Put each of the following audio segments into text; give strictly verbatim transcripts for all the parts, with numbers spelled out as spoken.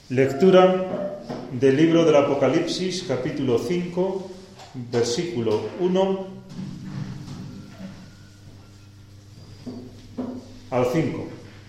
Lectura del libro del Apocalipsis, capítulo cinco, versículo uno al cinco.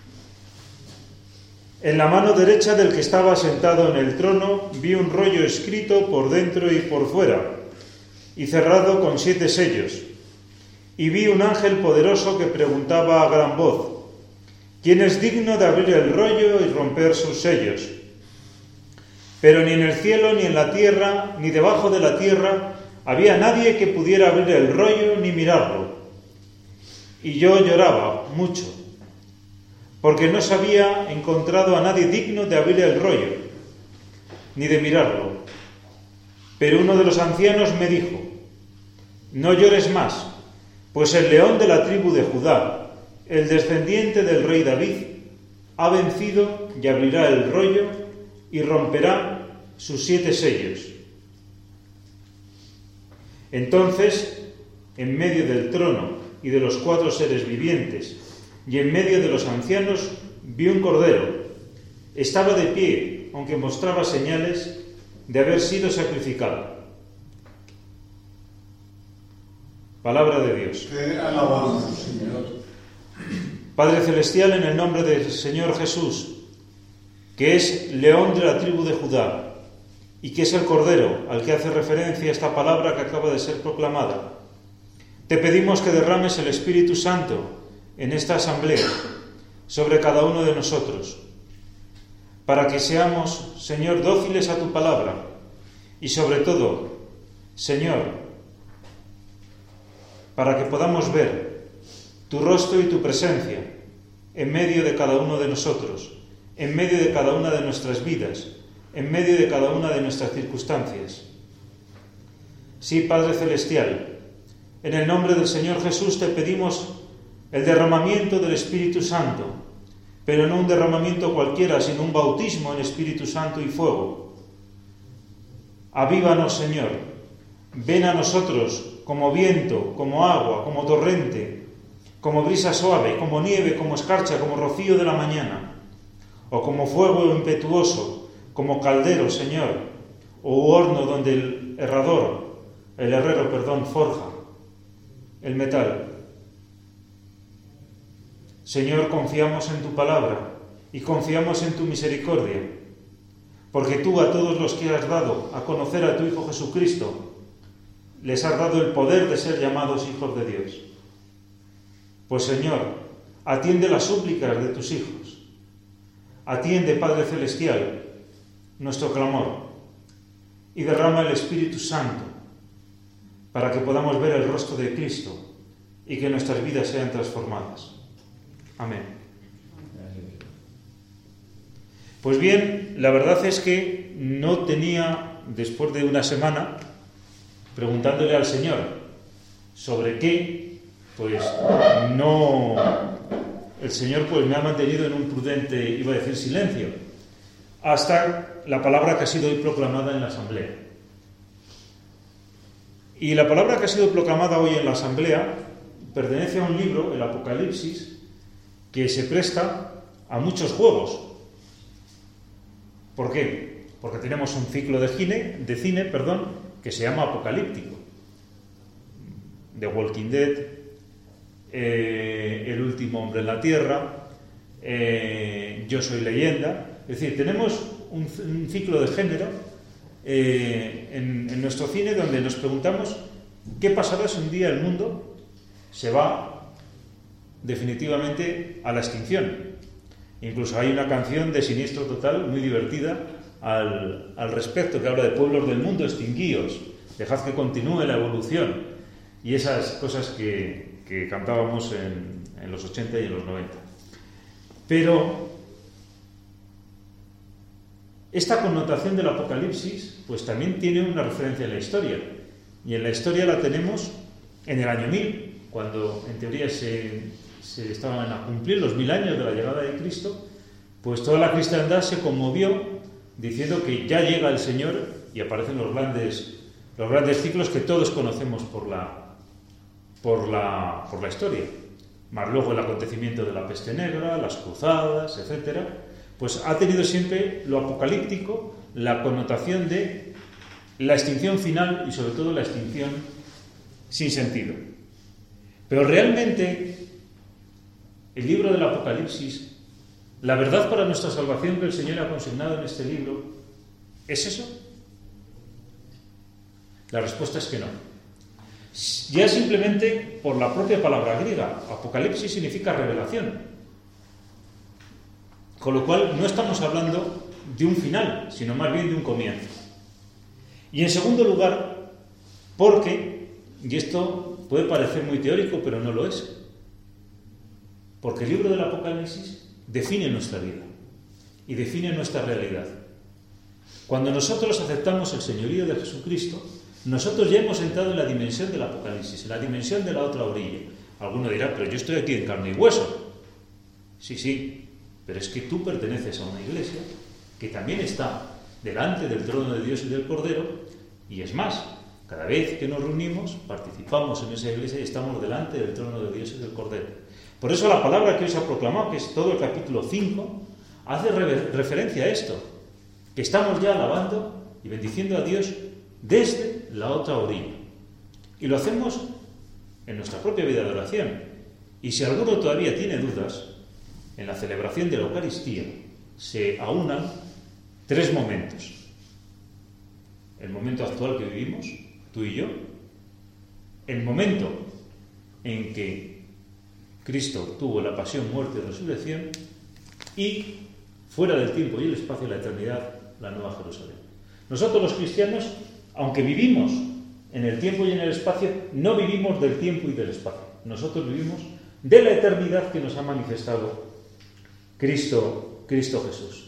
En la mano derecha del que estaba sentado en el trono vi un rollo escrito por dentro y por fuera, y cerrado con siete sellos. Y vi un ángel poderoso que preguntaba a gran voz: ¿quién es digno de abrir el rollo y romper sus sellos? Pero ni en el cielo, ni en la tierra, ni debajo de la tierra había nadie que pudiera abrir el rollo ni mirarlo. Y yo lloraba mucho, porque no se había encontrado a nadie digno de abrir el rollo, ni de mirarlo. Pero uno de los ancianos me dijo: no llores más, pues el león de la tribu de Judá, el descendiente del rey David, ha vencido y abrirá el rollo y romperá sus siete sellos. Entonces, en medio del trono y de los cuatro seres vivientes, y en medio de los ancianos, vi un cordero. Estaba de pie, aunque mostraba señales de haber sido sacrificado. Palabra de Dios. Te alabamos, Señor. Padre Celestial, en el nombre del Señor Jesús, que es león de la tribu de Judá y que es el cordero al que hace referencia esta palabra que acaba de ser proclamada, te pedimos que derrames el Espíritu Santo en esta asamblea sobre cada uno de nosotros, para que seamos, Señor, dóciles a tu palabra y sobre todo, Señor, para que podamos ver tu rostro y tu presencia en medio de cada uno de nosotros, en medio de cada una de nuestras vidas, en medio de cada una de nuestras circunstancias. Sí, Padre Celestial, en el nombre del Señor Jesús te pedimos el derramamiento del Espíritu Santo, pero no un derramamiento cualquiera, sino un bautismo en Espíritu Santo y fuego. Avívanos, Señor, ven a nosotros como viento, como agua, como torrente, como brisa suave, como nieve, como escarcha, como rocío de la mañana, o como fuego impetuoso, como caldero, Señor, o horno donde el herrador, el herrero, perdón, forja el metal. Señor, confiamos en tu palabra y confiamos en tu misericordia, porque tú a todos los que has dado a conocer a tu Hijo Jesucristo, les has dado el poder de ser llamados hijos de Dios. Pues, Señor, atiende las súplicas de tus hijos. Atiende, Padre Celestial, nuestro clamor y derrama el Espíritu Santo para que podamos ver el rostro de Cristo y que nuestras vidas sean transformadas. Amén. Pues bien, la verdad es que no tenía, después de una semana, preguntándole al Señor sobre qué, pues no... El Señor pues me ha mantenido en un prudente, iba a decir, silencio, hasta la palabra que ha sido hoy proclamada en la asamblea. Y la palabra que ha sido proclamada hoy en la asamblea pertenece a un libro, el Apocalipsis, que se presta a muchos juegos. ¿Por qué? Porque tenemos un ciclo de cine, de cine, perdón, que se llama Apocalíptico. The Walking Dead, eh, El último hombre en la tierra, eh, Yo soy leyenda. Es decir, tenemos un, un ciclo de género eh, en, en nuestro cine donde nos preguntamos qué pasará si un día el mundo se va definitivamente a la extinción. Incluso hay una canción de Siniestro Total muy divertida al, al respecto, que habla de pueblos del mundo, extinguíos, dejad que continúe la evolución, y esas cosas que, que cantábamos en, en los ochenta y en los noventa. Pero esta connotación del Apocalipsis pues también tiene una referencia en la historia, y en la historia la tenemos en el año mil, cuando en teoría se, se estaban a cumplir los mil años de la llegada de Cristo. Pues toda la cristiandad se conmovió diciendo que ya llega el Señor, y aparecen los grandes, los grandes ciclos que todos conocemos por la, por la, por la historia. Más luego el acontecimiento de la peste negra, las cruzadas, etcétera. pues ha tenido siempre lo apocalíptico, la connotación de la extinción final y sobre todo la extinción sin sentido. Pero realmente el libro del Apocalipsis, la verdad para nuestra salvación que el Señor ha consignado en este libro, ¿es eso? La respuesta es que no. Ya simplemente por la propia palabra griega, Apocalipsis significa revelación. Con lo cual no estamos hablando de un final, sino más bien de un comienzo. Y en segundo lugar, porque, y esto puede parecer muy teórico, pero no lo es, porque el libro del Apocalipsis define nuestra vida y define nuestra realidad. Cuando nosotros aceptamos el señorío de Jesucristo, nosotros ya hemos entrado en la dimensión del Apocalipsis, en la dimensión de la otra orilla. Alguno dirá, pero yo estoy aquí en carne y hueso. Sí, sí, pero es que tú perteneces a una iglesia que también está delante del trono de Dios y del Cordero, y es más, cada vez que nos reunimos, participamos en esa iglesia y estamos delante del trono de Dios y del Cordero. Por eso la palabra que hoy se ha proclamado, que es todo el capítulo cinco, hace re- referencia a esto, que estamos ya alabando y bendiciendo a Dios desde la otra orilla. Y lo hacemos en nuestra propia vida de oración. Y si alguno todavía tiene dudas, en la celebración de la Eucaristía se aunan tres momentos. El momento actual que vivimos, tú y yo, el momento en que Cristo tuvo la pasión, muerte y resurrección, y fuera del tiempo y el espacio, la eternidad, la Nueva Jerusalén. Nosotros los cristianos, aunque vivimos en el tiempo y en el espacio, no vivimos del tiempo y del espacio. Nosotros vivimos de la eternidad que nos ha manifestado Cristo, Cristo Jesús.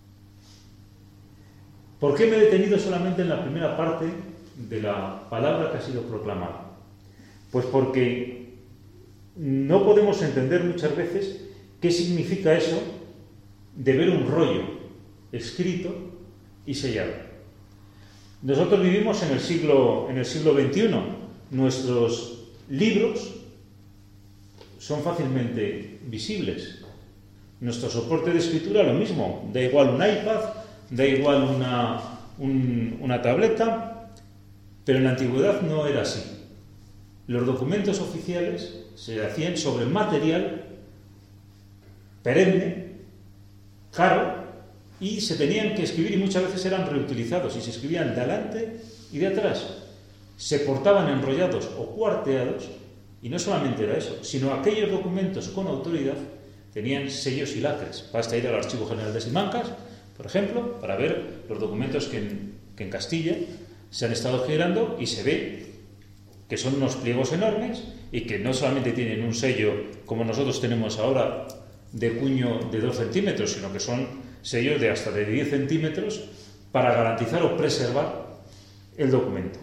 ¿Por qué me he detenido solamente en la primera parte de la palabra que ha sido proclamada? Pues porque no podemos entender muchas veces qué significa eso de ver un rollo escrito y sellado. Nosotros vivimos en el siglo, en el siglo veintiuno. Nuestros libros son fácilmente visibles. Nuestro soporte de escritura, lo mismo. Da igual un iPad, da igual una, un, una tableta, pero en la antigüedad no era así. Los documentos oficiales se hacían sobre material perenne, caro, y se tenían que escribir y muchas veces eran reutilizados y se escribían de adelante y de atrás. Se portaban enrollados o cuarteados y no solamente era eso, sino aquellos documentos con autoridad tenían sellos y lacres. Basta ir al Archivo General de Simancas, por ejemplo, para ver los documentos que en, que en Castilla se han estado generando y se ve que son unos pliegos enormes y que no solamente tienen un sello como nosotros tenemos ahora de cuño de dos centímetros, sino que son sellos de hasta de diez centímetros para garantizar o preservar el documento.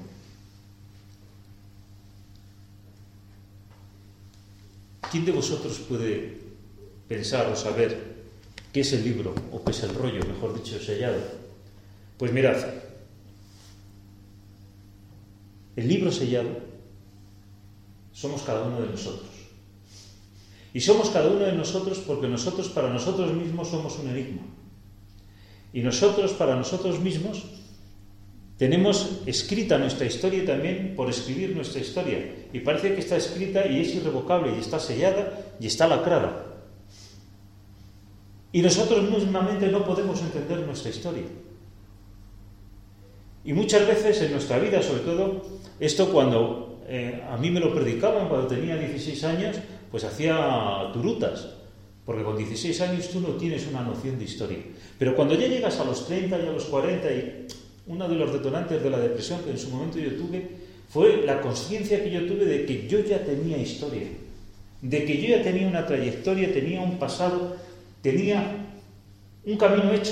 ¿Quién de vosotros puede pensar o saber qué es el libro o qué es el rollo, mejor dicho, sellado? Pues mirad, el libro sellado somos cada uno de nosotros. Y somos cada uno de nosotros porque nosotros para nosotros mismos somos un enigma. Y nosotros para nosotros mismos tenemos escrita nuestra historia y también por escribir nuestra historia. Y parece que está escrita y es irrevocable y está sellada y está lacrada. Y nosotros mismamente no podemos entender nuestra historia. Y muchas veces en nuestra vida, sobre todo, esto cuando eh, a mí me lo predicaban cuando tenía dieciséis años, pues hacía turutas, porque con dieciséis años tú no tienes una noción de historia. Pero cuando ya llegas a los treinta y a los cuarenta, y uno de los detonantes de la depresión que en su momento yo tuve, fue la conciencia que yo tuve de que yo ya tenía historia, de que yo ya tenía una trayectoria, tenía un pasado, tenía un camino hecho,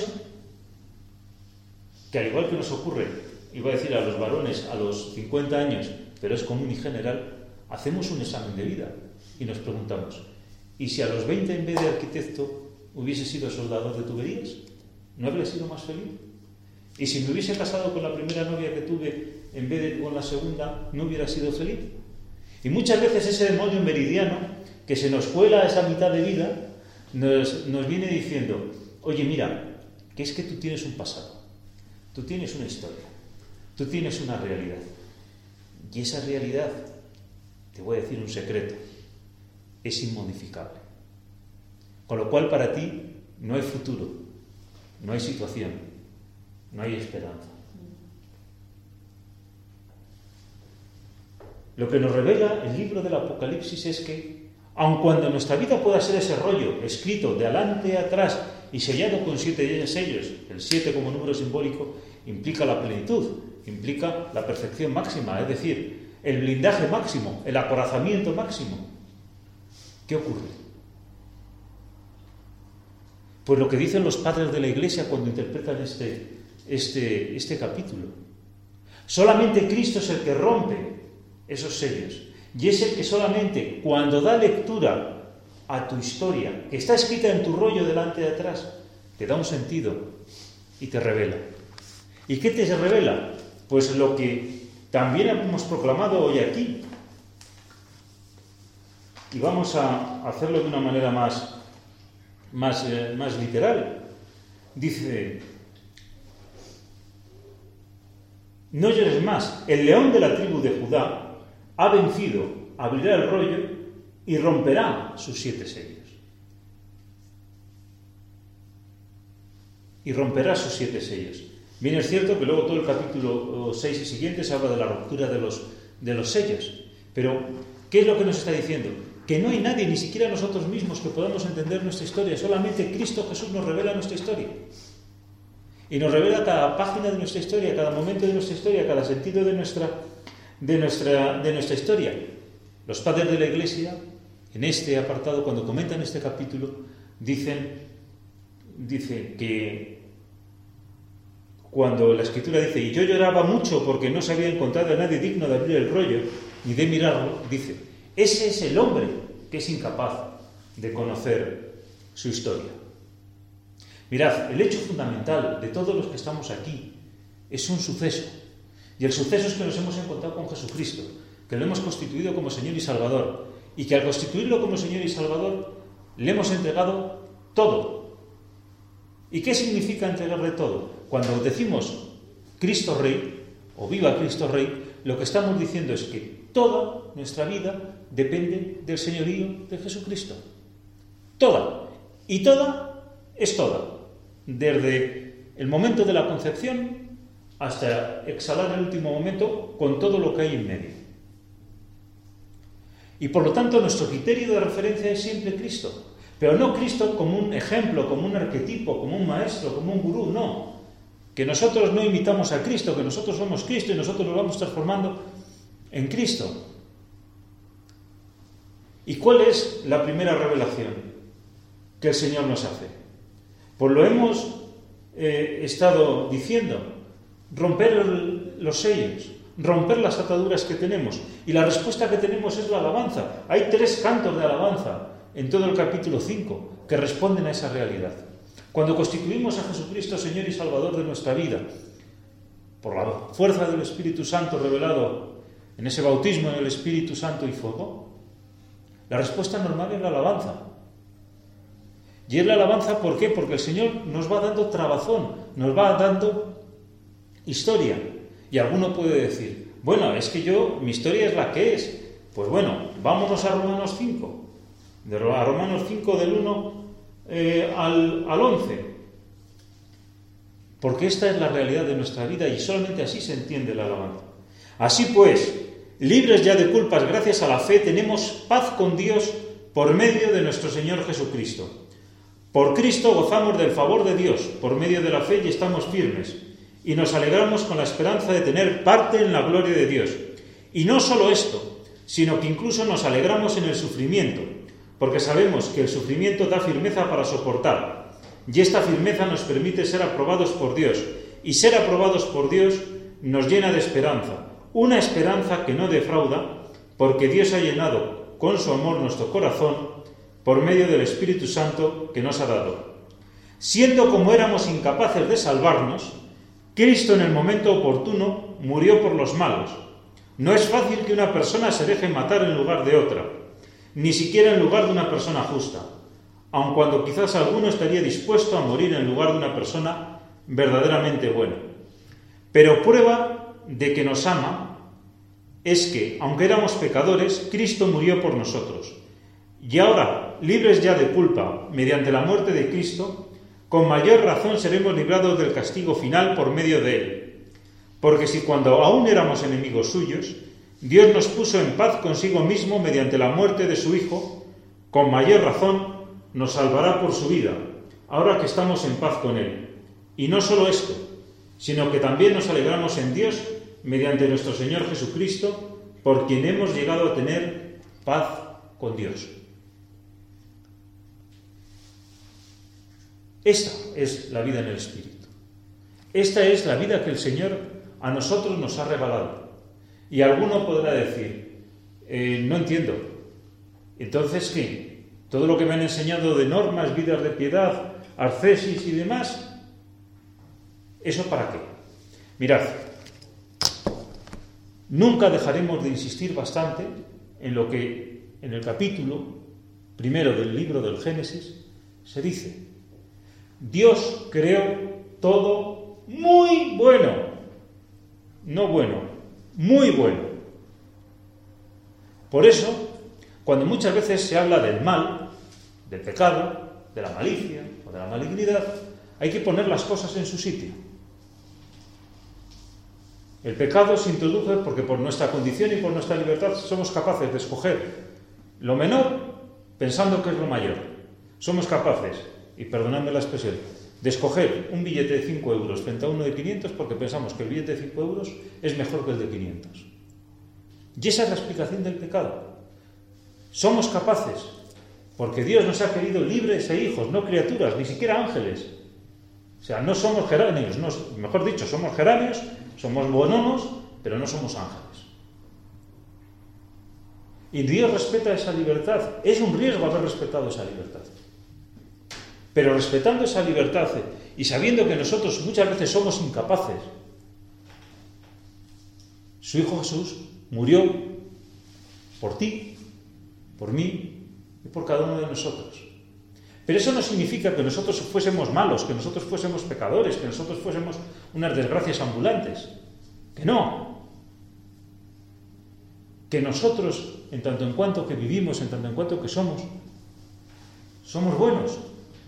que al igual que nos ocurre, iba a decir a los varones a los cincuenta años, pero es común y general, hacemos un examen de vida y nos preguntamos, ¿y si a los veinte en vez de arquitecto hubiese sido soldador de tuberías? ¿No habría sido más feliz? ¿Y si me hubiese casado con la primera novia que tuve en vez de con la segunda, no hubiera sido feliz? Y muchas veces ese demonio meridiano que se nos cuela a esa mitad de vida nos, nos viene diciendo, oye, mira, que es que tú tienes un pasado, tú tienes una historia, tú tienes una realidad. Y esa realidad, te voy a decir un secreto, es inmodificable. Con lo cual para ti no hay futuro, no hay situación, no hay esperanza. Lo que nos revela el libro del Apocalipsis es que, aun cuando nuestra vida pueda ser ese rollo escrito de adelante a atrás y sellado con siete sellos, el siete como número simbólico implica la plenitud, implica la perfección máxima, es decir, el blindaje máximo, el acorazamiento máximo. ¿Qué ocurre? Pues lo que dicen los padres de la Iglesia cuando interpretan este, este, este capítulo. Solamente Cristo es el que rompe esos sellos. Y es el que solamente cuando da lectura a tu historia, que está escrita en tu rollo delante de atrás, te da un sentido y te revela. ¿Y qué te revela? Pues lo que también hemos proclamado hoy aquí. Y vamos a hacerlo de una manera más, más, eh, más literal. Dice: no llores más, el león de la tribu de Judá ha vencido, abrirá el rollo y romperá sus siete sellos. Y romperá sus siete sellos. Bien es cierto que luego todo el capítulo seis y siguientes habla de la ruptura de los, de los sellos. Pero, ¿qué es lo que nos está diciendo? Que no hay nadie, ni siquiera nosotros mismos, que podamos entender nuestra historia. Solamente Cristo Jesús nos revela nuestra historia. Y nos revela cada página de nuestra historia, cada momento de nuestra historia, cada sentido de nuestra, de nuestra, de nuestra historia. Los padres de la Iglesia, en este apartado, cuando comentan este capítulo, dicen, dicen que cuando la Escritura dice: y yo lloraba mucho porque no se había encontrado a nadie digno de abrir el rollo ni de mirarlo, dice: ese es el hombre que es incapaz de conocer su historia. Mirad, el hecho fundamental de todos los que estamos aquí es un suceso. Y el suceso es que nos hemos encontrado con Jesucristo, que lo hemos constituido como Señor y Salvador, y que al constituirlo como Señor y Salvador le hemos entregado todo. ¿Y qué significa entregarle todo? Cuando decimos Cristo Rey, o viva Cristo Rey, lo que estamos diciendo es que toda nuestra vida depende del señorío de Jesucristo. Toda. Y toda es toda. Desde el momento de la concepción hasta exhalar el último momento, con todo lo que hay en medio. Y por lo tanto nuestro criterio de referencia es siempre Cristo. Pero no Cristo como un ejemplo, como un arquetipo, como un maestro, como un gurú, no. Que nosotros no imitamos a Cristo, que nosotros somos Cristo y nosotros nos vamos transformando en Cristo. ¿Y cuál es la primera revelación que el Señor nos hace? Pues lo hemos eh, estado diciendo: romper el, los sellos, romper las ataduras que tenemos. Y la respuesta que tenemos es la alabanza. Hay tres cantos de alabanza en todo el capítulo cinco que responden a esa realidad. Cuando constituimos a Jesucristo Señor y Salvador de nuestra vida, por la fuerza del Espíritu Santo revelado en ese bautismo en el Espíritu Santo y fuego, la respuesta normal es la alabanza. Y es la alabanza, ¿por qué? Porque el Señor nos va dando trabazón, nos va dando historia. Y alguno puede decir: bueno, es que yo, mi historia es la que es. Pues bueno, vámonos a Romanos cinco. De, a Romanos cinco del uno eh, al, al once. Porque esta es la realidad de nuestra vida y solamente así se entiende la alabanza. Así pues, libres ya de culpas gracias a la fe, tenemos paz con Dios por medio de nuestro Señor Jesucristo. Por Cristo gozamos del favor de Dios por medio de la fe y estamos firmes. Y nos alegramos con la esperanza de tener parte en la gloria de Dios. Y no solo esto, sino que incluso nos alegramos en el sufrimiento, porque sabemos que el sufrimiento da firmeza para soportar. Y esta firmeza nos permite ser aprobados por Dios. Y ser aprobados por Dios nos llena de esperanza. Una esperanza que no defrauda, porque Dios ha llenado con su amor nuestro corazón por medio del Espíritu Santo que nos ha dado. Siendo como éramos incapaces de salvarnos, Cristo en el momento oportuno murió por los malos. No es fácil que una persona se deje matar en lugar de otra, ni siquiera en lugar de una persona justa. aun cuando quizás alguno estaría dispuesto a morir en lugar de una persona verdaderamente buena. Pero prueba de que nos ama es que, aunque éramos pecadores, Cristo murió por nosotros. Y ahora, libres ya de culpa, mediante la muerte de Cristo, con mayor razón seremos librados del castigo final por medio de Él. Porque si cuando aún éramos enemigos suyos, Dios nos puso en paz consigo mismo mediante la muerte de su Hijo, con mayor razón nos salvará por su vida, ahora que estamos en paz con Él. Y no solo esto, sino que también nos alegramos en Dios mediante nuestro Señor Jesucristo, por quien hemos llegado a tener paz con Dios. Esta es la vida en el Espíritu. Esta es la vida que el Señor a nosotros nos ha regalado. Y alguno podrá decir, eh, no entiendo. Entonces, ¿qué? Todo lo que me han enseñado de normas, vidas de piedad, ascesis y demás, ¿eso para qué? Mirad, nunca dejaremos de insistir bastante en lo que en el capítulo primero del libro del Génesis se dice. Dios creó todo muy bueno, no bueno, muy bueno. Por eso, cuando muchas veces se habla del mal, del pecado, de la malicia o de la malignidad, hay que poner las cosas en su sitio. El pecado se introduce porque por nuestra condición y por nuestra libertad somos capaces de escoger lo menor pensando que es lo mayor. Somos capaces, y perdonadme la expresión, de escoger un billete de cinco euros frente a uno de quinientos porque pensamos que el billete de cinco euros es mejor que el de quinientos. Y esa es la explicación del pecado. Somos capaces, porque Dios nos ha querido libres e hijos, no criaturas, ni siquiera ángeles. O sea, no somos geranios, no, mejor dicho, somos geranios, somos bononos, pero no somos ángeles. Y Dios respeta esa libertad. Es un riesgo haber respetado esa libertad. Pero respetando esa libertad y sabiendo que nosotros muchas veces somos incapaces, su Hijo Jesús murió por ti, por mí y por cada uno de nosotros. Pero eso no significa que nosotros fuésemos malos, que nosotros fuésemos pecadores, que nosotros fuésemos unas desgracias ambulantes. Que no. Que nosotros, en tanto en cuanto que vivimos, en tanto en cuanto que somos, somos buenos.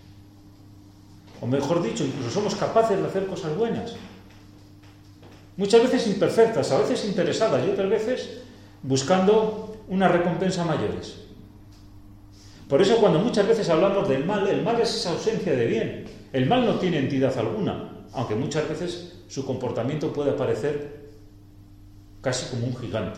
O mejor dicho, incluso somos capaces de hacer cosas buenas. Muchas veces imperfectas, a veces interesadas y otras veces buscando una recompensa mayores. Por eso cuando muchas veces hablamos del mal, el mal es esa ausencia de bien. El mal no tiene entidad alguna, aunque muchas veces su comportamiento puede parecer casi como un gigante.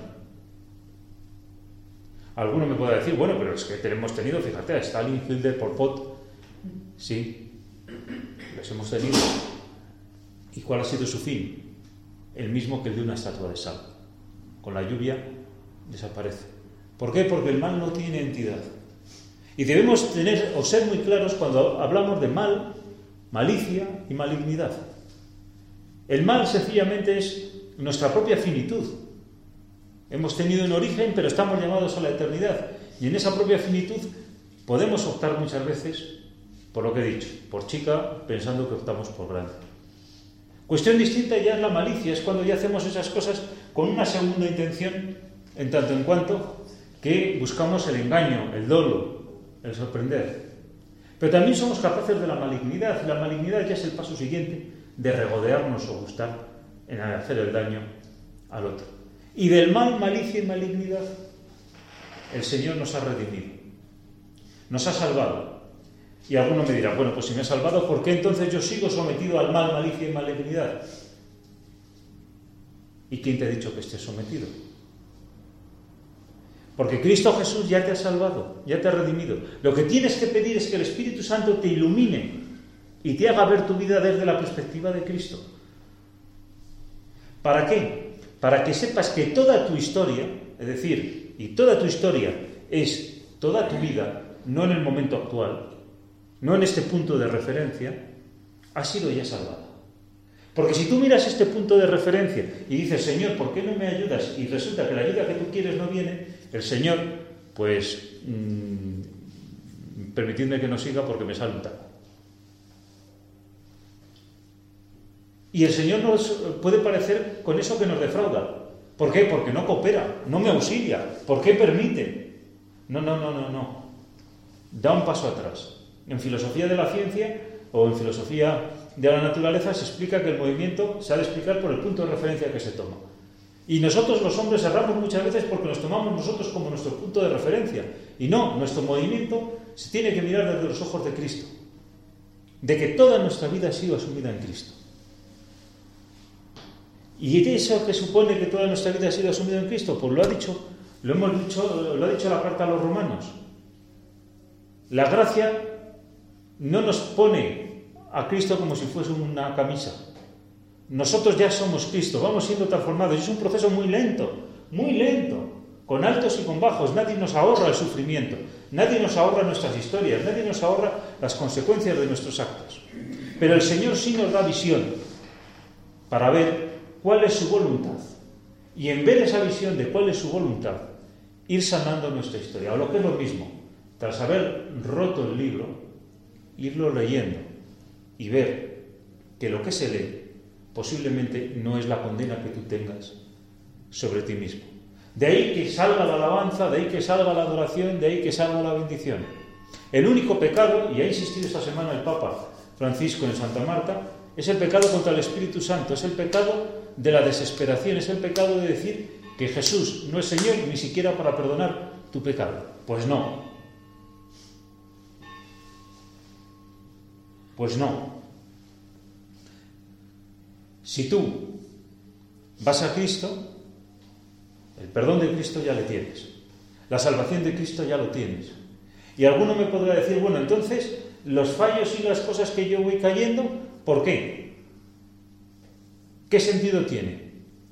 Alguno me puede decir, bueno, pero es que hemos tenido, fíjate, a Stalin, Hitler, Pol Pot, sí, los hemos tenido. ¿Y cuál ha sido su fin? El mismo que el de una estatua de sal. Con la lluvia desaparece. ¿Por qué? Porque el mal no tiene entidad. Y debemos tener o ser muy claros cuando hablamos de mal, malicia y malignidad. El mal sencillamente es nuestra propia finitud. Hemos tenido un origen, pero estamos llamados a la eternidad. Y en esa propia finitud podemos optar muchas veces por lo que he dicho, por chica, pensando que optamos por grande. Cuestión distinta ya es la malicia, es cuando ya hacemos esas cosas con una segunda intención, en tanto en cuanto que buscamos el engaño, el dolo, el sorprender. Pero también somos capaces de la malignidad, y la malignidad ya es el paso siguiente de regodearnos o gustar en hacer el daño al otro. Y del mal, malicia y malignidad, el Señor nos ha redimido, nos ha salvado. Y alguno me dirá, bueno, pues si me ha salvado, ¿por qué entonces yo sigo sometido al mal, malicia y malignidad? ¿Y quién te ha dicho que estés sometido? Porque Cristo Jesús ya te ha salvado, ya te ha redimido. Lo que tienes que pedir es que el Espíritu Santo te ilumine y te haga ver tu vida desde la perspectiva de Cristo. ¿Para qué? Para que sepas que toda tu historia, es decir, y toda tu historia es toda tu vida, no en el momento actual, no en este punto de referencia, ha sido ya salvada. Porque si tú miras este punto de referencia y dices, Señor, ¿por qué no me ayudas? Y resulta que la ayuda que tú quieres no viene, el Señor, pues, mmm, permitidme que no siga porque me sale un taco. Y el Señor nos puede parecer con eso que nos defrauda. ¿Por qué? Porque no coopera, no me auxilia. ¿Por qué permite? No, no, no, no, no. Da un paso atrás. En filosofía de la ciencia o en filosofía de la naturaleza se explica que el movimiento se ha de explicar por el punto de referencia que se toma. Y nosotros los hombres erramos muchas veces porque nos tomamos nosotros como nuestro punto de referencia. Y no, nuestro movimiento se tiene que mirar desde los ojos de Cristo. De que toda nuestra vida ha sido asumida en Cristo. ¿Y eso que supone que toda nuestra vida ha sido asumida en Cristo? Pues lo ha dicho, lo hemos dicho, lo ha dicho la carta a los romanos. La gracia no nos pone a Cristo como si fuese una camisa. Nosotros ya somos Cristo, vamos siendo transformados. Y es un proceso muy lento, muy lento, con altos y con bajos. Nadie nos ahorra el sufrimiento, nadie nos ahorra nuestras historias, nadie nos ahorra las consecuencias de nuestros actos. Pero el Señor sí nos da visión para ver cuál es su voluntad. Y en ver esa visión de cuál es su voluntad, ir sanando nuestra historia. O lo que es lo mismo, tras haber roto el libro, irlo leyendo y ver que lo que se lee posiblemente no es la condena que tú tengas sobre ti mismo. De ahí que salga la alabanza, de ahí que salga la adoración, de ahí que salga la bendición. El único pecado, y ha insistido esta semana el Papa Francisco en Santa Marta, es el pecado contra el Espíritu Santo, es el pecado de la desesperación, es el pecado de decir que Jesús no es Señor ni siquiera para perdonar tu pecado. Pues no. Pues no. Si tú vas a Cristo, el perdón de Cristo ya le tienes. La salvación de Cristo ya lo tienes. Y alguno me podrá decir, bueno, entonces, los fallos y las cosas que yo voy cayendo, ¿por qué? ¿Qué sentido tiene?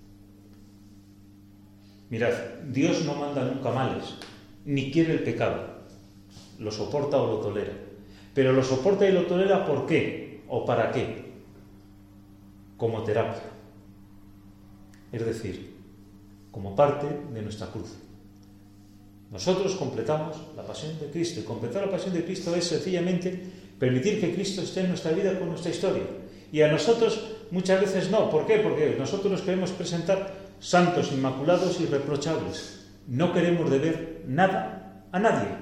Mirad, Dios no manda nunca males, ni quiere el pecado. Lo soporta o lo tolera. Pero lo soporta y lo tolera ¿por qué? ¿O para qué? Como terapia. Es decir, como parte de nuestra cruz. Nosotros completamos la pasión de Cristo. Y completar la pasión de Cristo es sencillamente permitir que Cristo esté en nuestra vida con nuestra historia. Y a nosotros muchas veces no. ¿Por qué? Porque nosotros nos queremos presentar santos, inmaculados y irreprochables. No queremos deber nada a nadie.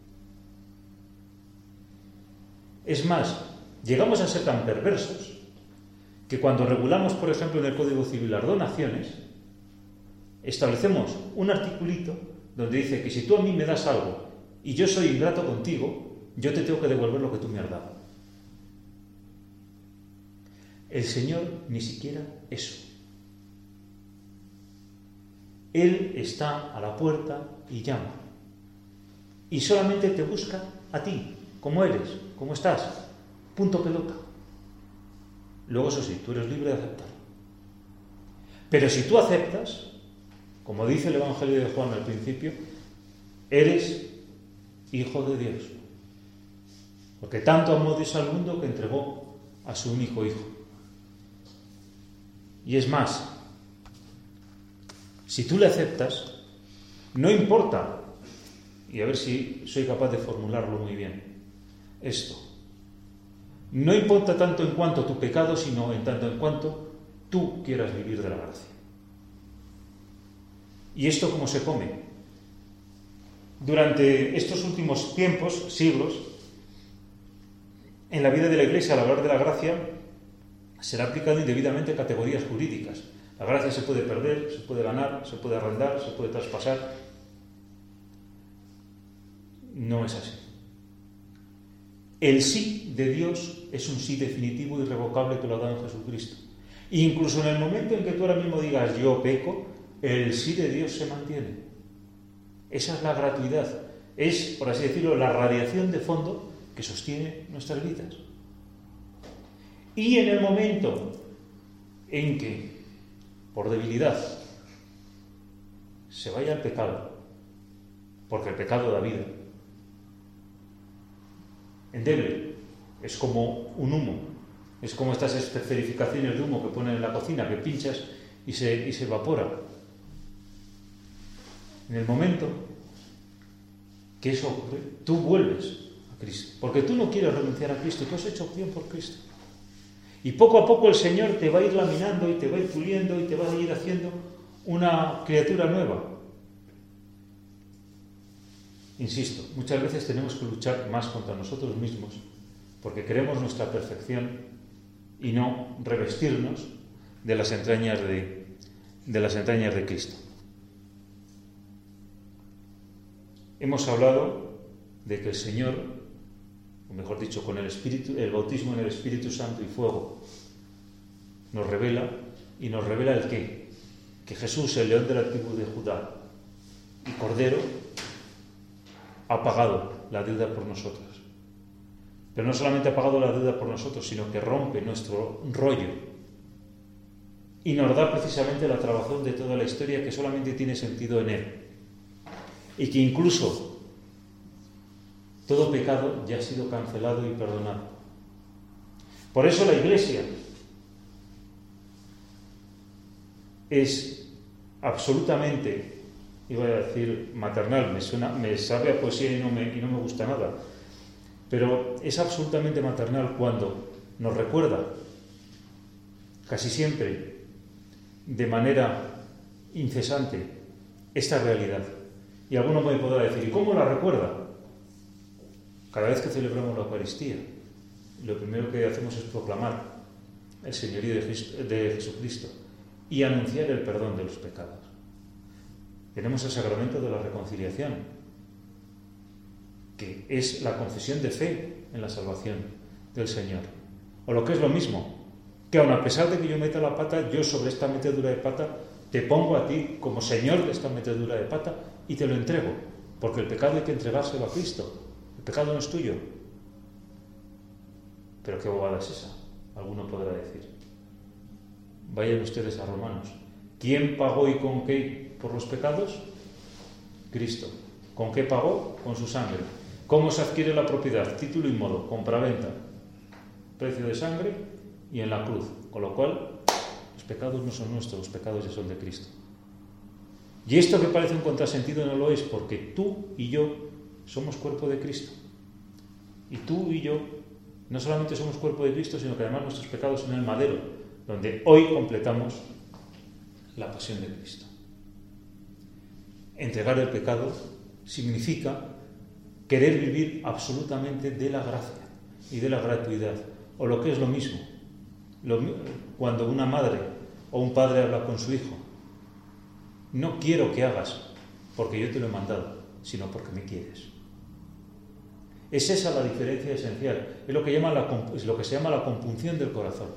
Es más, llegamos a ser tan perversos que cuando regulamos, por ejemplo, en el Código Civil las donaciones, establecemos un articulito donde dice que si tú a mí me das algo y yo soy ingrato contigo, yo te tengo que devolver lo que tú me has dado. El Señor ni siquiera eso. Él está a la puerta y llama. Y solamente te busca a ti, como eres, como estás. Punto pelota. Luego, eso sí, tú eres libre de aceptar. Pero si tú aceptas, como dice el Evangelio de Juan al principio, eres hijo de Dios. Porque tanto amó Dios al mundo que entregó a su único hijo. Y es más, si tú le aceptas, no importa, y a ver si soy capaz de formularlo muy bien, esto. No importa tanto en cuanto tu pecado, sino en tanto en cuanto tú quieras vivir de la gracia. ¿Y esto cómo se come? Durante estos últimos tiempos, siglos, en la vida de la Iglesia, al hablar de la gracia, se le ha aplicado indebidamente categorías jurídicas. La gracia se puede perder, se puede ganar, se puede arrendar, se puede traspasar. No es así. El sí de Dios es un sí definitivo y irrevocable que lo ha dado en Jesucristo. E incluso en el momento en que tú ahora mismo digas yo peco, el sí de Dios se mantiene. Esa es la gratuidad. Es, por así decirlo, la radiación de fondo que sostiene nuestras vidas. Y en el momento en que, por debilidad, se vaya al pecado, porque el pecado da vida, endeble, es como un humo, es como estas esferificaciones de humo que ponen en la cocina, que pinchas y se, y se evapora. En el momento que eso ocurre, tú vuelves a a Cristo. Porque tú no quieres renunciar a Cristo, tú has hecho opción por Cristo. Y poco a poco el Señor te va a ir laminando y te va a ir puliendo y te va a ir haciendo una criatura nueva. Insisto, muchas veces tenemos que luchar más contra nosotros mismos porque queremos nuestra perfección y no revestirnos de las entrañas de, de las entrañas de Cristo. Hemos hablado de que el Señor, o mejor dicho, con el Espíritu, el bautismo en el Espíritu Santo y fuego, nos revela, y nos revela el qué, que Jesús, el león de la tribu de Judá y Cordero, ha pagado la deuda por nosotros. Pero no solamente ha pagado la deuda por nosotros, sino que rompe nuestro rollo y nos da precisamente la trabazón de toda la historia que solamente tiene sentido en Él. Y que incluso todo pecado ya ha sido cancelado y perdonado. Por eso la Iglesia es absolutamente, iba a decir maternal, me suena, me sabe a poesía y no me, y no me gusta nada, pero es absolutamente maternal cuando nos recuerda, casi siempre, de manera incesante, esta realidad. Y alguno me podrá decir, ¿y cómo la recuerda? Cada vez que celebramos la Eucaristía, lo primero que hacemos es proclamar el señorío de Jesucristo y anunciar el perdón de los pecados. Tenemos el sacramento de la reconciliación, que es la confesión de fe en la salvación del Señor. O lo que es lo mismo, que aun a pesar de que yo meta la pata, yo sobre esta metedura de pata te pongo a ti como Señor de esta metedura de pata y te lo entrego, porque el pecado hay que entregárselo a Cristo. El pecado no es tuyo. Pero qué bobada es esa, alguno podrá decir. Vayan ustedes a Romanos. ¿Quién pagó y con qué por los pecados? Cristo. ¿Con qué pagó? Con su sangre. ¿Cómo se adquiere la propiedad? Título y modo, compraventa, precio de sangre y en la cruz. Con lo cual, los pecados no son nuestros, los pecados ya son de Cristo. Y esto que parece un contrasentido no lo es, porque tú y yo somos cuerpo de Cristo. Y tú y yo no solamente somos cuerpo de Cristo, sino que además nuestros pecados son el madero, donde hoy completamos la pasión de Cristo. Entregar el pecado significa querer vivir absolutamente de la gracia y de la gratuidad, o lo que es lo mismo, lo, cuando una madre o un padre habla con su hijo, no quiero que hagas porque yo te lo he mandado, sino porque me quieres. Es esa la diferencia esencial, es lo que, llama la, es lo que se llama la compunción del corazón.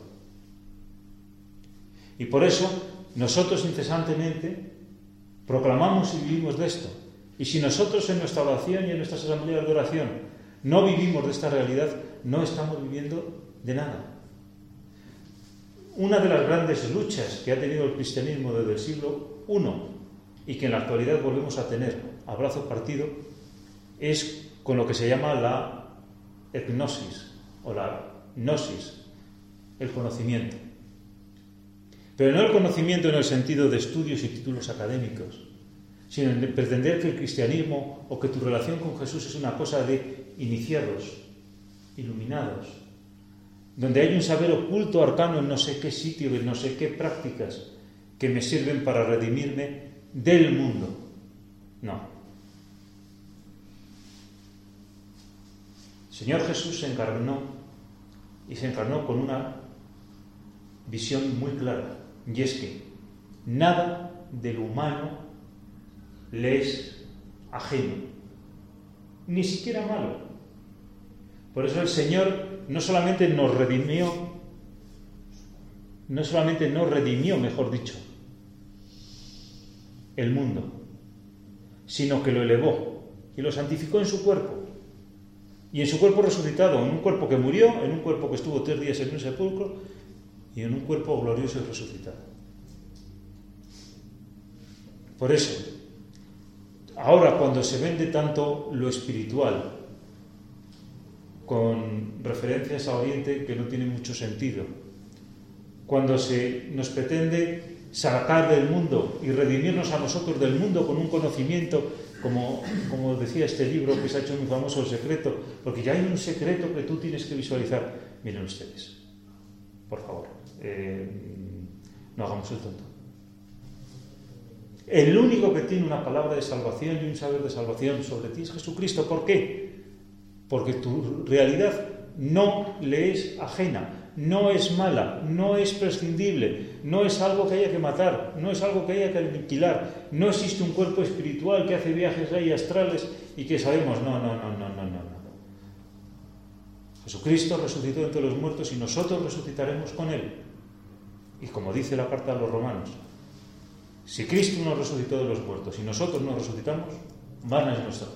Y por eso nosotros incesantemente proclamamos y vivimos de esto. Y si nosotros en nuestra oración y en nuestras asambleas de oración no vivimos de esta realidad, no estamos viviendo de nada. Una de las grandes luchas que ha tenido el cristianismo desde el siglo primero y que en la actualidad volvemos a tener a brazo partido es con lo que se llama la epignosis o la gnosis, el conocimiento. Pero no el conocimiento en el sentido de estudios y títulos académicos, sino en pretender que el cristianismo o que tu relación con Jesús es una cosa de iniciados, iluminados, donde hay un saber oculto, arcano en no sé qué sitio, en no sé qué prácticas que me sirven para redimirme del mundo. No. El Señor Jesús se encarnó y se encarnó con una visión muy clara, y es que nada de lo humano le es ajeno, ni siquiera malo. Por eso el Señor no solamente nos redimió, no solamente nos redimió, mejor dicho, el mundo, sino que lo elevó y lo santificó en su cuerpo. Y en su cuerpo resucitado, en un cuerpo que murió, en un cuerpo que estuvo tres días en un sepulcro y en un cuerpo glorioso y resucitado. Por eso, ahora cuando se vende tanto lo espiritual con referencias a Oriente que no tienen mucho sentido, cuando se nos pretende sacar del mundo y redimirnos a nosotros del mundo con un conocimiento, como, como decía este libro que se ha hecho muy famoso, El Secreto, porque ya hay un secreto que tú tienes que visualizar. Miren ustedes, por favor, eh, no hagamos el tonto. El único que tiene una palabra de salvación y un saber de salvación sobre ti es Jesucristo. ¿Por qué? Porque tu realidad no le es ajena, no es mala, no es prescindible, no es algo que haya que matar, no es algo que haya que aniquilar, no existe un cuerpo espiritual que hace viajes ahí astrales y que sabemos, no, no, no, no, no, no, no. Jesucristo resucitó entre los muertos y nosotros resucitaremos con Él. Y como dice la carta a los romanos, si Cristo nos resucitó de los muertos y nosotros nos resucitamos, vana es nuestra fe.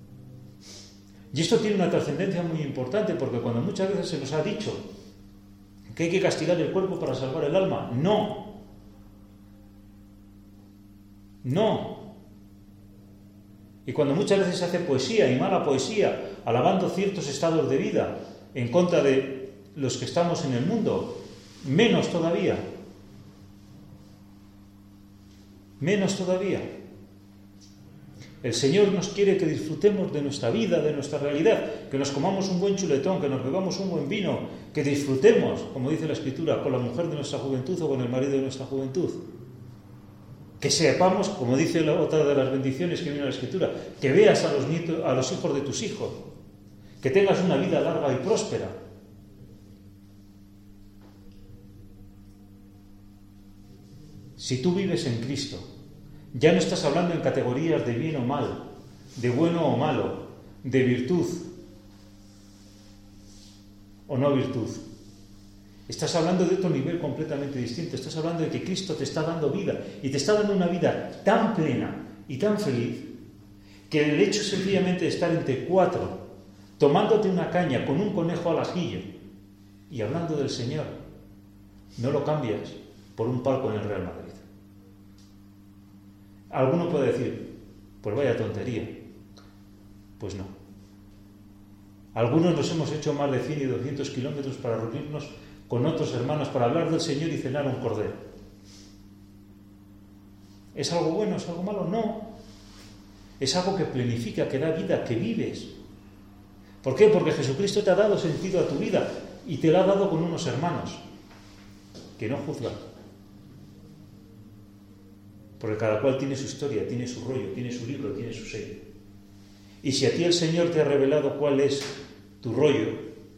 Y esto tiene una trascendencia muy importante, porque cuando muchas veces se nos ha dicho que hay que castigar el cuerpo para salvar el alma, no. No. Y cuando muchas veces se hace poesía, y mala poesía, alabando ciertos estados de vida en contra de los que estamos en el mundo, menos todavía. Menos todavía. El Señor nos quiere que disfrutemos de nuestra vida, de nuestra realidad, que nos comamos un buen chuletón, que nos bebamos un buen vino, que disfrutemos, como dice la Escritura, con la mujer de nuestra juventud o con el marido de nuestra juventud. Que sepamos, como dice la otra de las bendiciones que viene en la Escritura, que veas a los nietos, a los hijos de tus hijos, que tengas una vida larga y próspera. Si tú vives en Cristo, ya no estás hablando en categorías de bien o mal, de bueno o malo, de virtud o no virtud. Estás hablando de otro nivel completamente distinto. Estás hablando de que Cristo te está dando vida, y te está dando una vida tan plena y tan feliz que el hecho sencillamente de estar entre cuatro, tomándote una caña con un conejo al ajillo y hablando del Señor, no lo cambias por un palco en el Real Madrid. Alguno puede decir, pues vaya tontería. Pues no. Algunos nos hemos hecho más de cien y doscientos kilómetros para reunirnos con otros hermanos para hablar del Señor y cenar un cordero. ¿Es algo bueno? ¿Es algo malo? No. Es algo que planifica, que da vida, que vives. ¿Por qué? Porque Jesucristo te ha dado sentido a tu vida y te lo ha dado con unos hermanos que no juzgan. Porque cada cual tiene su historia, tiene su rollo, tiene su libro, tiene su sello. Y si a ti el Señor te ha revelado cuál es tu rollo,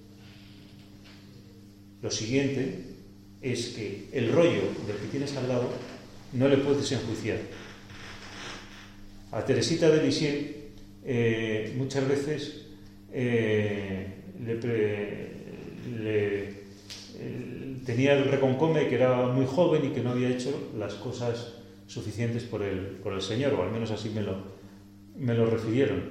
lo siguiente es que el rollo del que tienes al lado no le puedes enjuiciar. A Teresita de Lisieux eh, muchas veces eh, le, pre, le eh, tenía el reconcome que era muy joven y que no había hecho las cosas suficientes por el, por el Señor, o al menos así me lo, me lo refirieron.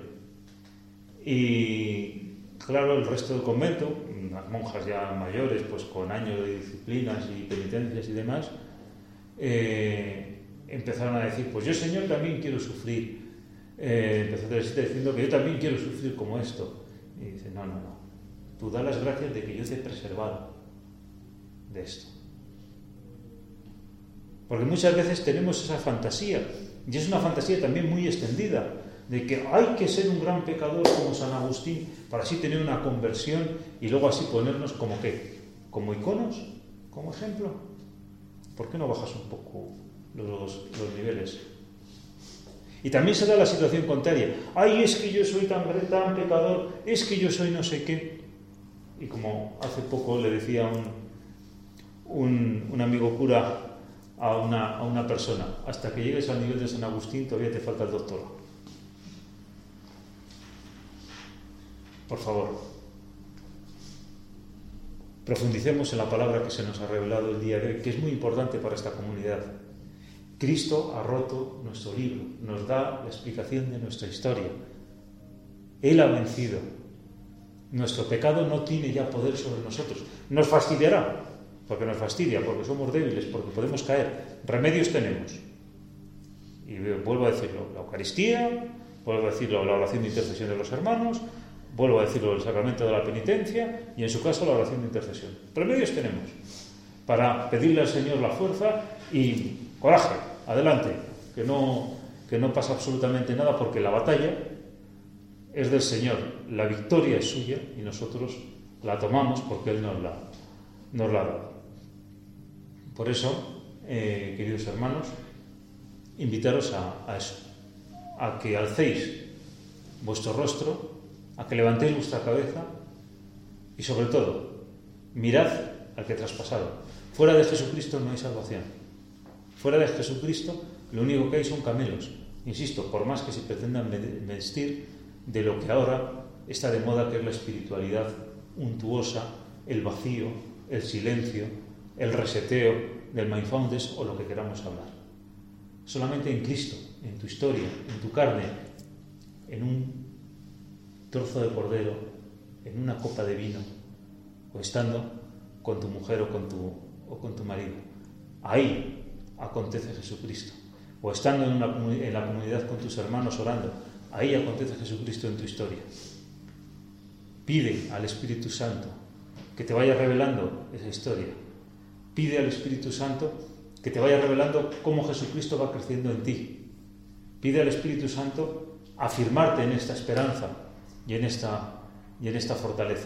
Y claro, el resto del convento, las monjas ya mayores, pues con años de disciplinas y penitencias y demás, eh, empezaron a decir, pues yo, Señor, también quiero sufrir. Eh, empezó Teresita diciendo que yo también quiero sufrir como esto. Y dice, no, no, no, tú da las gracias de que yo te he preservado de esto. Porque muchas veces tenemos esa fantasía, y es una fantasía también muy extendida, de que hay que ser un gran pecador como San Agustín para así tener una conversión y luego así ponernos como ¿qué? Como iconos, como ejemplo. ¿Por qué no bajas un poco los, los niveles? Y también se da la situación contraria. Ay, es que yo soy tan, tan pecador, es que yo soy no sé qué. Y como hace poco le decía un, un, un amigo cura a una, a una persona, hasta que llegues al nivel de San Agustín todavía te falta el doctorado. Por favor, profundicemos en la palabra que se nos ha revelado el día de hoy, que es muy importante para esta comunidad. Cristo ha roto nuestro libro, nos da la explicación de nuestra historia. Él ha vencido. Nuestro pecado no tiene ya poder sobre nosotros. Nos fastidiará, porque nos fastidia, porque somos débiles, porque podemos caer. Remedios tenemos. Y vuelvo a decirlo, la Eucaristía, vuelvo a decirlo, la oración de intercesión de los hermanos, vuelvo a decirlo, el sacramento de la penitencia y en su caso la oración de intercesión. Remedios tenemos para pedirle al Señor la fuerza y coraje, adelante, que no, que no pasa absolutamente nada, porque la batalla es del Señor, la victoria es suya y nosotros la tomamos porque Él nos la, nos la da. Por eso, eh, queridos hermanos, invitaros a, a eso, a que alcéis vuestro rostro, a que levantéis vuestra cabeza y, sobre todo, mirad al que traspasaron. Fuera de Jesucristo no hay salvación. Fuera de Jesucristo lo único que hay son camelos. Insisto, por más que se pretendan vestir de lo que ahora está de moda, que es la espiritualidad untuosa, el vacío, el silencio, el reseteo del mindfulness o lo que queramos hablar. Solamente en Cristo, en tu historia, en tu carne, en un trozo de cordero, en una copa de vino, o estando con tu mujer o con tu, o con tu marido. Ahí acontece Jesucristo. O estando en, una, en la comunidad con tus hermanos orando, ahí acontece Jesucristo en tu historia. Pide al Espíritu Santo que te vaya revelando esa historia. Pide al Espíritu Santo que te vaya revelando cómo Jesucristo va creciendo en ti. Pide al Espíritu Santo afirmarte en esta esperanza y en esta, y en esta fortaleza.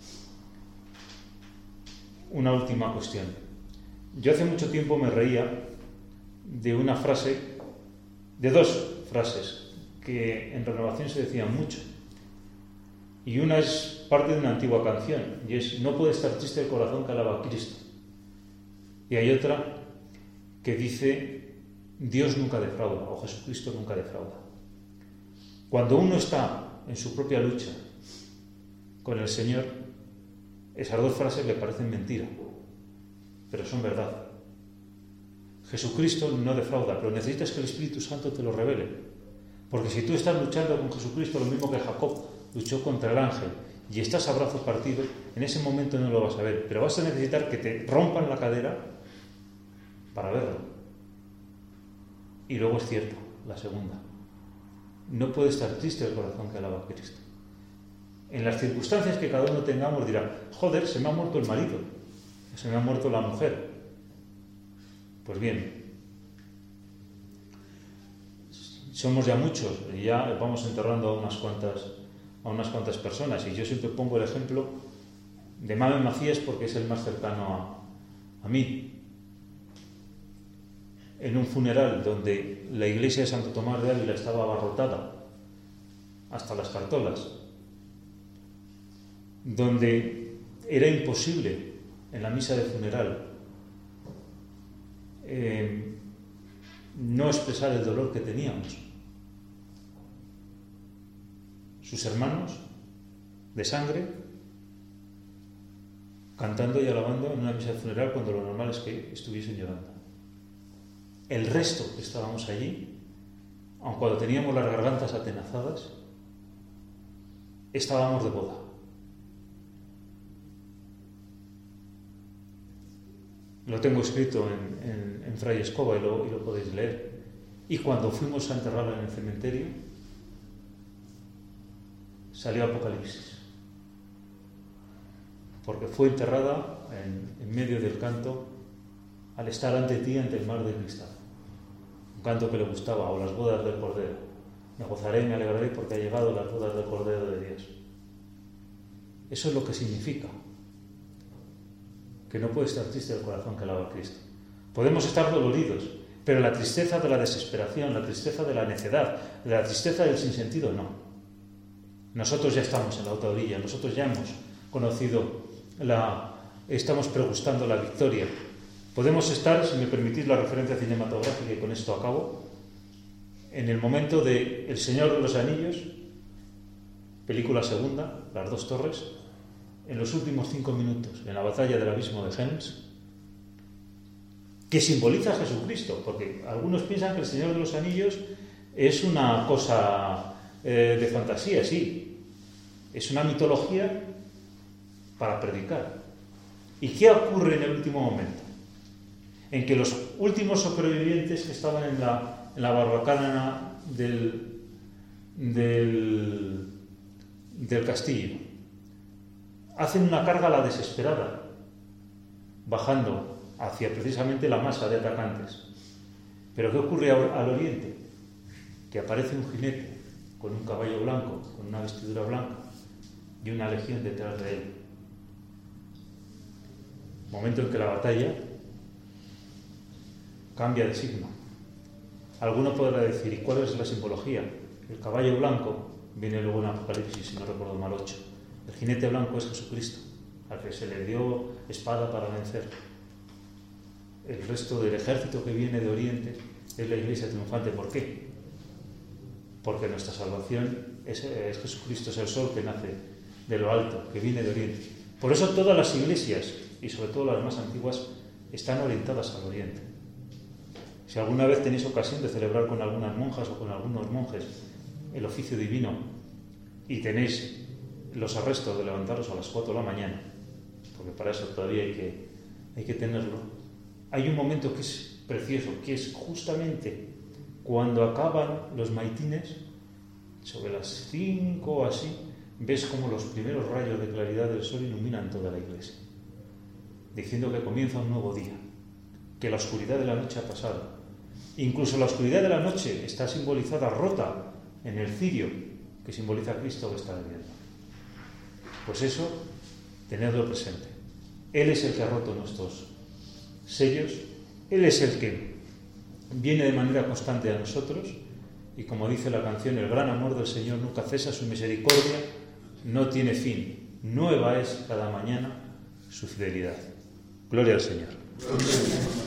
Una última cuestión. Yo hace mucho tiempo me reía de una frase, de dos frases que en Renovación se decían mucho. Y una es parte de una antigua canción, y es: no puede estar triste el corazón que alaba a Cristo. Y hay otra que dice: Dios nunca defrauda, o Jesucristo nunca defrauda. Cuando uno está en su propia lucha con el Señor, esas dos frases le parecen mentira, pero son verdad. Jesucristo no defrauda, pero necesitas que el Espíritu Santo te lo revele. Porque si tú estás luchando con Jesucristo, lo mismo que Jacob luchó contra el ángel, y estás a brazo partido, en ese momento no lo vas a ver, pero vas a necesitar que te rompan la cadera para verlo. Y luego es cierto, la segunda: no puede estar triste el corazón que alaba a Cristo. En las circunstancias que cada uno tengamos dirá: joder, se me ha muerto el marido, se me ha muerto la mujer. Pues bien, somos ya muchos y ya vamos enterrando a unas cuantas, a unas cuantas personas, y yo siempre pongo el ejemplo de Mamen Macías porque es el más cercano a, a mí. En un funeral donde la iglesia de Santo Tomás de Ávila estaba abarrotada hasta las cartolas, donde era imposible en la misa de funeral eh, no expresar el dolor que teníamos. Sus hermanos de sangre cantando y alabando en una misa de funeral, cuando lo normal es que estuviesen llorando. El resto que estábamos allí, aun cuando teníamos las gargantas atenazadas, estábamos de boda. Lo tengo escrito en, en, en Fray Escoba y lo, y lo podéis leer. Y cuando fuimos a enterrarla en el cementerio, salió Apocalipsis. Porque fue enterrada en, en medio del canto, al estar ante ti, ante el mar de cristal. Un canto que le gustaba, o las bodas del Cordero. Me gozaré y me alegraré porque ha llegado las bodas del Cordero de Dios. Eso es lo que significa que no puede estar triste el corazón que alaba a Cristo. Podemos estar doloridos, pero la tristeza de la desesperación, la tristeza de la necedad, la tristeza del sinsentido, no. Nosotros ya estamos en la otra orilla, nosotros ya hemos conocido la... estamos pregustando la victoria. Podemos estar, si me permitís la referencia cinematográfica, y con esto acabo, en el momento de El Señor de los Anillos, película segunda, Las dos torres, en los últimos cinco minutos, en la batalla del abismo de Helms, que simboliza a Jesucristo, porque algunos piensan que El Señor de los Anillos es una cosa eh, de fantasía, sí, es una mitología para predicar. ¿Y qué ocurre en el último momento? En que los últimos supervivientes que estaban en la, en la barbacana del, del, del castillo hacen una carga a la desesperada, bajando hacia precisamente la masa de atacantes. Pero ¿qué ocurre al oriente? Que aparece un jinete con un caballo blanco, con una vestidura blanca y una legión detrás de él. Momento en que la batalla cambia de signo. Alguno podrá decir, ¿y cuál es la simbología? El caballo blanco viene luego en Apocalipsis, si no recuerdo mal, ocho. El jinete blanco es Jesucristo, al que se le dio espada para vencer. El resto del ejército que viene de Oriente es la Iglesia triunfante. ¿Por qué? Porque nuestra salvación es, es Jesucristo, es el sol que nace de lo alto, que viene de Oriente. Por eso todas las iglesias, y sobre todo las más antiguas, están orientadas al Oriente. Si alguna vez tenéis ocasión de celebrar con algunas monjas o con algunos monjes el oficio divino y tenéis los arrestos de levantaros a las cuatro de la mañana, porque para eso todavía hay que, hay que tenerlo, hay un momento que es precioso, que es justamente cuando acaban los maitines, sobre las cinco o así, ves como los primeros rayos de claridad del sol iluminan toda la iglesia, diciendo que comienza un nuevo día, que la oscuridad de la noche ha pasado. Incluso la oscuridad de la noche está simbolizada, rota, en el cirio, que simboliza a Cristo que está viviendo. Pues eso, tenedlo presente. Él es el que ha roto nuestros sellos, Él es el que viene de manera constante a nosotros, y como dice la canción, el gran amor del Señor nunca cesa, su misericordia no tiene fin, nueva es cada mañana su fidelidad. Gloria al Señor.